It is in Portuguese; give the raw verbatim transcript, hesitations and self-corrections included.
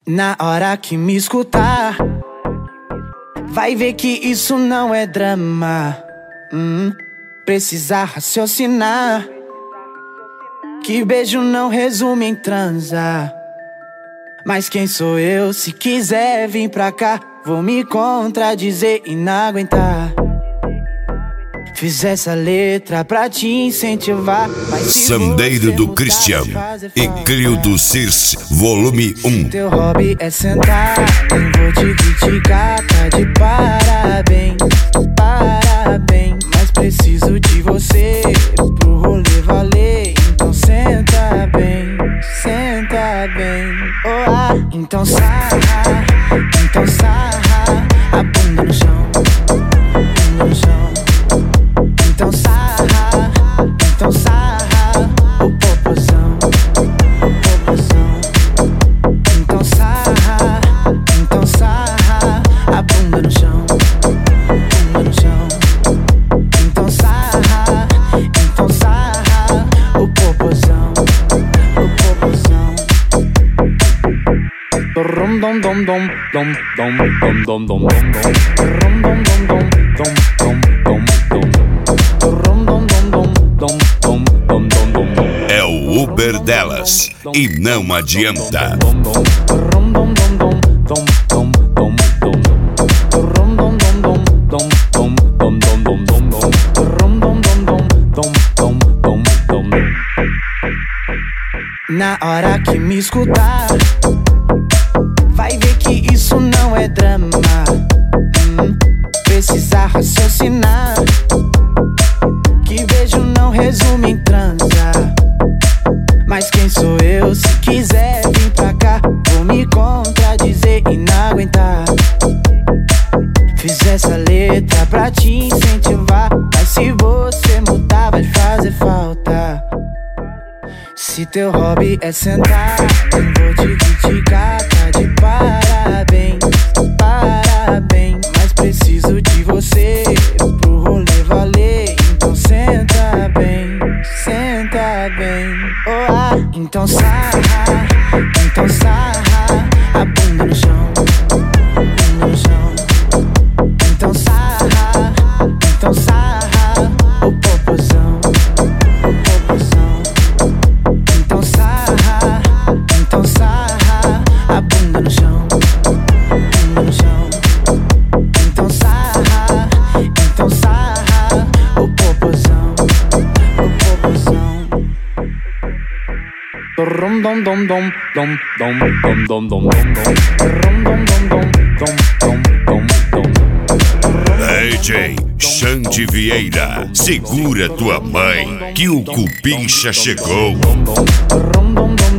Na hora que me escutar, vai ver que isso não é drama. hum, Precisa raciocinar, que beijo não resume em transar. Mas quem sou eu? Se quiser vir pra cá, vou me contradizer e não aguentar. Fiz essa letra pra te incentivar, mas se Sandeiro do Christian e Crio do Circe, volume um. Teu hobby é sentar, nem vou te criticar, tá de parabéns, parabéns. Mas preciso de você pro rolê valer, então senta bem, senta bem. Oh, ah, então sarra, então sarra a bunda no chão, bunda no chão. Então sarra, então sarra o popozão, o popozão. Então sarra, então sarra a bunda no chão, bunda no chão. Então sarra, então sarra o popozão, o popozão. Dom dom dom dom dom dom dom dom dom dom dom dom dom dom dom dom. É o Uber delas e não adianta. Na hora que me escutar, vai ver que isso não é drama. hum, Precisa raciocinar, que beijo não resume em transar. Mas quem sou eu? Se quiser vir pra cá, vou me contradizer e não aguentar. Fiz essa letra pra te incentivar, mas se você mudar vai fazer falta. Se teu hobby é sentar, nem vou te criticar, tá de parabéns, parabéns. Mas preciso de você pro rolê valer, então senta bem, senta bem. Oh, ah, então sarra, então sarra a bunda no chão, bunda no chão. Então sarra, então sarra o popozão, o popozão. Então sarra, então sarra a bunda no chão, bunda no chão. Então sarra, então sarra o popozão, o popozão. Dom dom dom dom dom dom dom dom dom dom dom dom dom. D J Xande Vieira, segura tua mãe que o Cupincha chegou. Dom dom dom